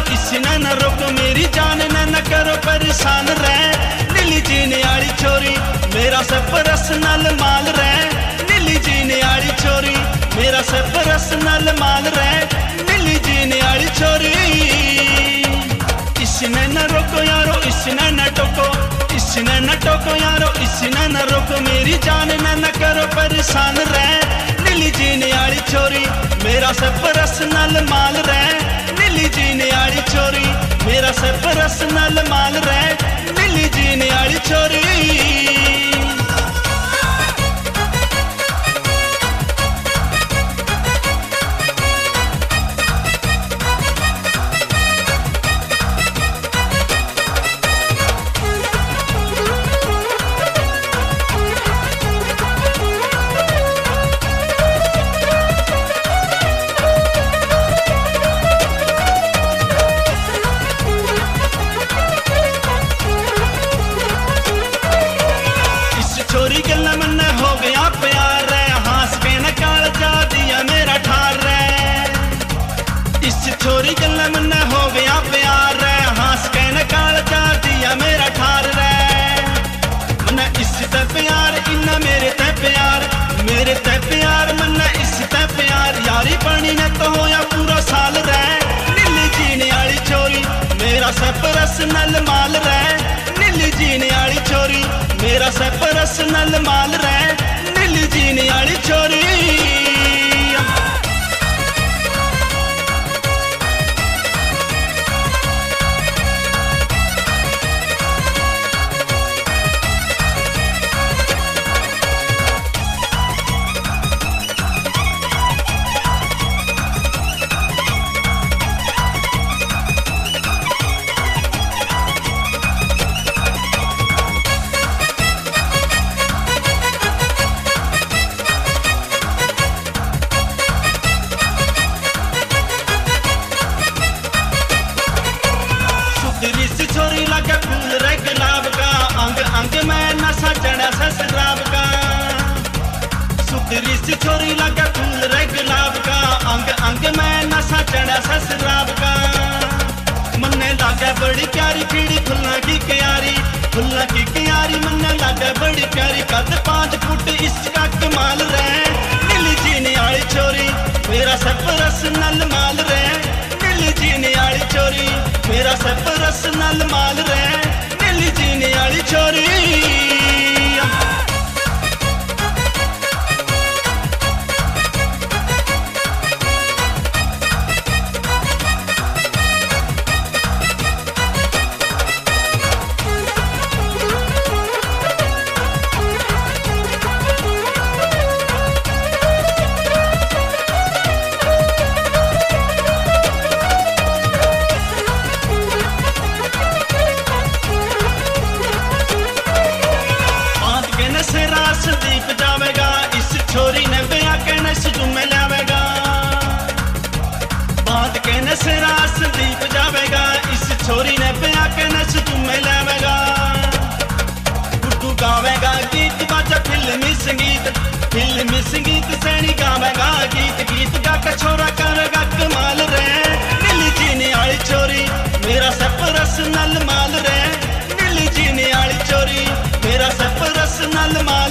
इसी न रोको मेरी जान न करो परेशान रह। नीली जीने आली छोरी मेरा सब पर्सनल माल रह। नीली जीने आली छोरी मेरा सब पर्सनल माल रह। नीली जीने आली छोरी इसने न रोको यारो इसने न टोको। इसने न टोको यारो इसने न रोको मेरी जान न करो परेशान रह। नीली जीने आली छोरी मेरा सब पर्सनल माल रह। नीली जीने आली छोरी मेरा सब पर्सनल माल रह। नीली जीने आली छोरी छोरी गल्ला मन हो गया प्यार रे। हंस के न काल जा दिया मेरा ठार रे। इस छोरी गल्ला मन हो गया प्यार रे। हंस के न काल जा दिया मेरा ठार रे। मन इस ते प्यार इन्ना मेरे ते प्यार मेरे ते प्यार मन इस ते प्यार यारी पानी न तो होया पूरा साल रे। नीली जीने आली छोरी मेरा सब पर्सनल माल रे। नीली जीने आली छोरी मेरा सब पर्सनल माल रह। नीली जीने आली छोरी छोरी लगे फूल रे गुलाब का। अंग अंग में नशा चढ़ा शराब का। सुधरी सी छोरी लगे फूल रे गुलाब का। अंग अंग में नशा चढ़ा शराब का। मन्ने लागे बड़ी प्यारी पीड़ी फुल्ला की क्यारी फुल्ला की क्यारी मन्ने लागे बड़ी प्यारी कद 5 फुट इसका कमाल रे। नीली जीने आली छोरी मेरा सब पर्सनल माल रे। नीली जीने आली छोरी मेरा सब पर्सनल माल रे। नीली जीने आली छोरी दीप जावेगा। इस छोरी ने ब्याह के नस जुम्मे लावेगा। बात के नस रास दीप जावेगा। इस छोरी ने ब्याह के नस जुम्मे लावेगा। गुड्डू गावेगा गीत बाजा फिल्मी संगीत सैनी गावेगा गीत गीत गा के छोरा करेगा कमाल रे। नीली जीने आली छोरी मेरा सब पर्सनल माल रे। नीली जीने आली छोरी मेरा सब पर्सनल माल